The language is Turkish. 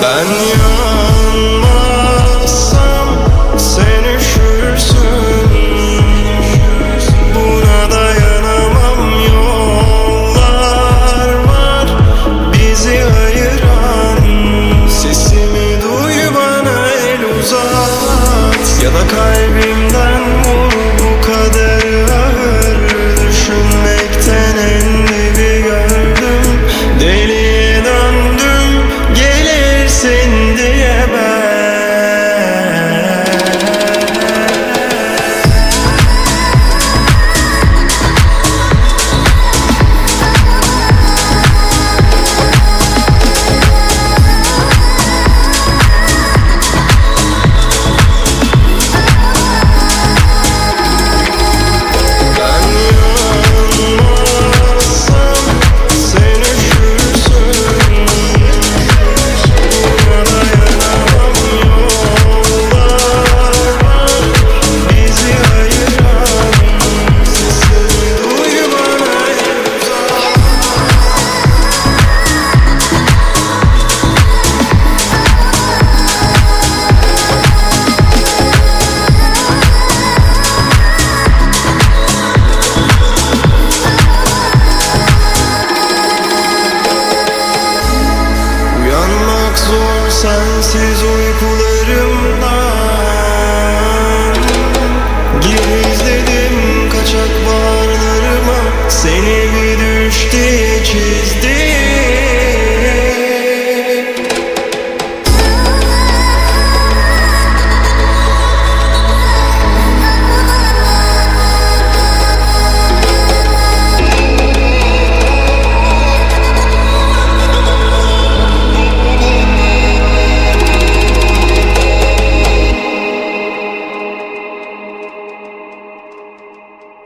Ben yanmazsam sen üşürsün. Buna dayanamam, yollar var bizi ayıran. Sesimi duy, bana el uzat, ya da kalbimden vur. Bu kader ağır, düşünmekten en dibi gördüm. Deliye döndüm, gelirsin diye ben. Uyanmak zor sensiz.